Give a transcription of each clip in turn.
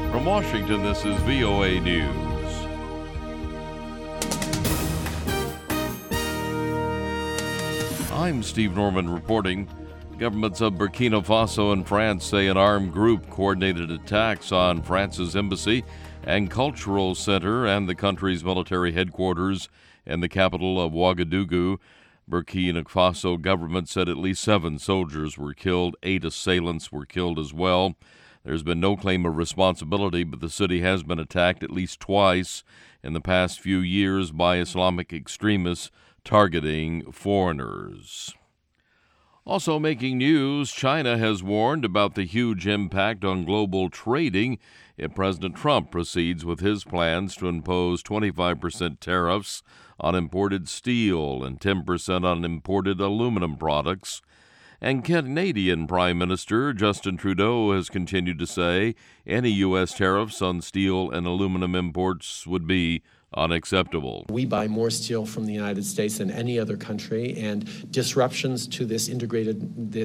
From Washington, this is VOA News. I'm Steve Norman reporting. Governments of Burkina Faso and France say an armed group coordinated attacks on France's embassy and cultural center and the country's military headquarters in the capital of Ouagadougou. Burkina Faso government said at least 7 soldiers were killed. 8 assailants were killed as well. There's been no claim of responsibility, but the city has been attacked at least twice in the past few years by Islamic extremists targeting foreigners. Also making news, China has warned about the huge impact on global trading if President Trump proceeds with his plans to impose 25% tariffs on imported steel and 10% on imported aluminum products. And Canadian Prime Minister Justin Trudeau has continued to say any U.S. tariffs on steel and aluminum imports would be unacceptable. We buy more steel from the United States than any other country, and disruptions to this integrated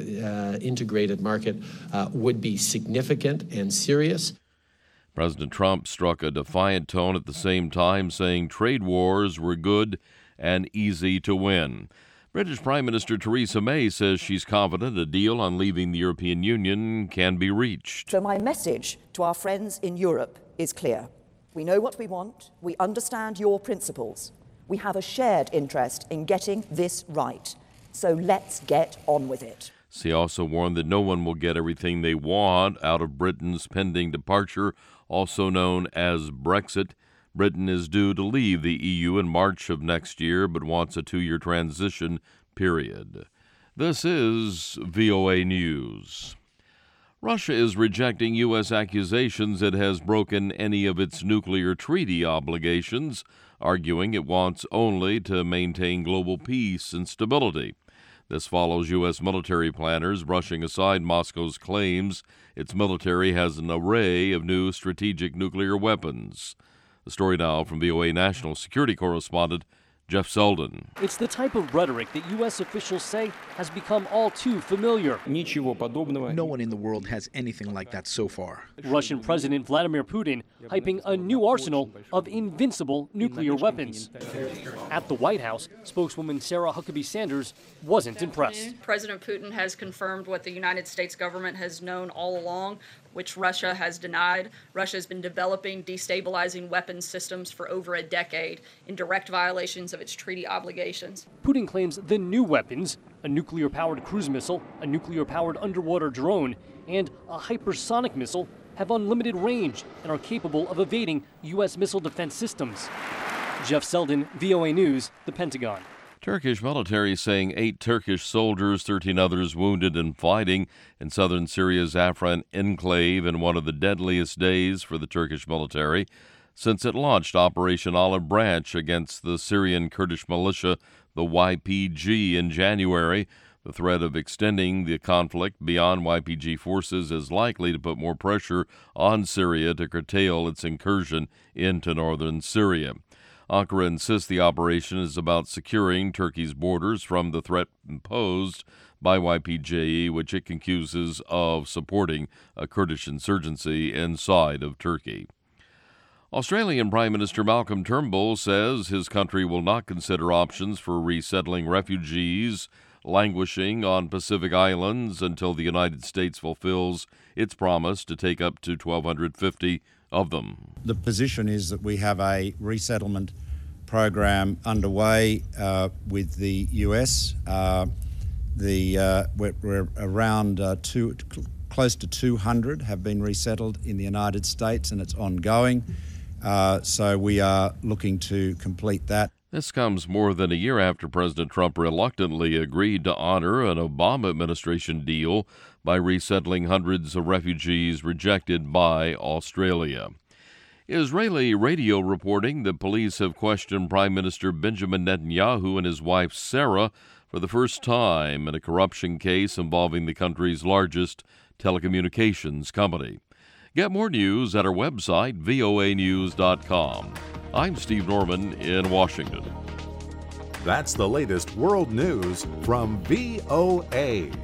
market would be significant and serious. President Trump struck a defiant tone at the same time, saying trade wars were good and easy to win. British Prime Minister Theresa May says she's confident a deal on leaving the European Union can be reached. So my message to our friends in Europe is clear. We know what we want. We understand your principles. We have a shared interest in getting this right. So let's get on with it. She also warned that no one will get everything they want out of Britain's pending departure, also known as Brexit. Britain is due to leave the EU in March of next year, but wants a 2-year transition period. This is VOA News. Russia is rejecting U.S. accusations it has broken any of its nuclear treaty obligations, arguing it wants only to maintain global peace and stability. This follows U.S. military planners brushing aside Moscow's claims its military has an array of new strategic nuclear weapons. The story now from VOA National Security Correspondent Jeff Selden. It's the type of rhetoric that U.S. officials say has become all too familiar. No one in the world has anything like that so far. Russian President Vladimir Putin hyping a new arsenal of invincible nuclear weapons. At the White House, spokeswoman Sarah Huckabee Sanders wasn't impressed. President Putin has confirmed what the United States government has known all along, which Russia has denied. Russia has been developing destabilizing weapons systems for over a decade in direct violations of its treaty obligations. Putin claims the new weapons, a nuclear-powered cruise missile, a nuclear-powered underwater drone, and a hypersonic missile, have unlimited range and are capable of evading U.S. missile defense systems. Jeff Selden, VOA News, the Pentagon. Turkish military saying 8 Turkish soldiers, 13 others wounded in fighting in southern Syria's Afrin enclave in one of the deadliest days for the Turkish military since it launched Operation Olive Branch against the Syrian Kurdish militia, the YPG, in January. The threat of extending the conflict beyond YPG forces is likely to put more pressure on Syria to curtail its incursion into northern Syria. Ankara insists the operation is about securing Turkey's borders from the threat imposed by YPG, which it accuses of supporting a Kurdish insurgency inside of Turkey. Australian Prime Minister Malcolm Turnbull says his country will not consider options for resettling refugees languishing on Pacific Islands until the United States fulfills its promise to take up to 1,250 of them. The position is that we have a resettlement program underway with the U.S. We're around close to 200 have been resettled in the United States, and it's ongoing. So we are looking to complete that. This comes more than a year after President Trump reluctantly agreed to honor an Obama administration deal by resettling hundreds of refugees rejected by Australia. Israeli radio reporting that police have questioned Prime Minister Benjamin Netanyahu and his wife Sarah for the first time in a corruption case involving the country's largest telecommunications company. Get more news at our website, voanews.com. I'm Steve Norman in Washington. That's the latest world news from VOA.